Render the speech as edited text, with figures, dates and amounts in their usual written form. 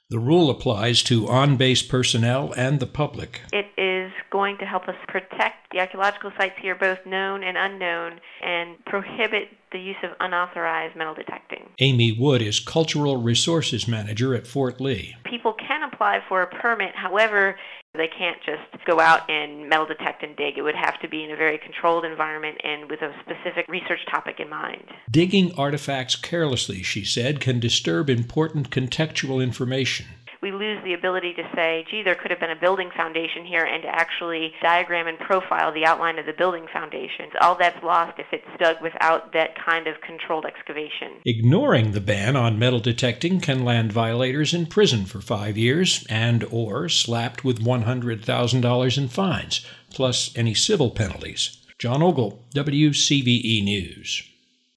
The rule applies to on-base personnel and the public. It is going to help us protect the archaeological sites here, both known and unknown, and prohibit the use of unauthorized metal detecting. Amy Wood is Cultural Resources Manager at Fort Lee. People can apply for a permit, however, they can't just go out and metal detect and dig. It would have to be in a very controlled environment and with a specific research topic in mind. Digging artifacts carelessly, she said, can disturb important contextual information. We lose the ability to say, gee, there could have been a building foundation here, and to actually diagram and profile the outline of the building foundation. All that's lost if it's dug without that kind of controlled excavation. Ignoring the ban on metal detecting can land violators in prison for 5 years and/or slapped with $100,000 in fines, plus any civil penalties. John Ogle, WCVE News.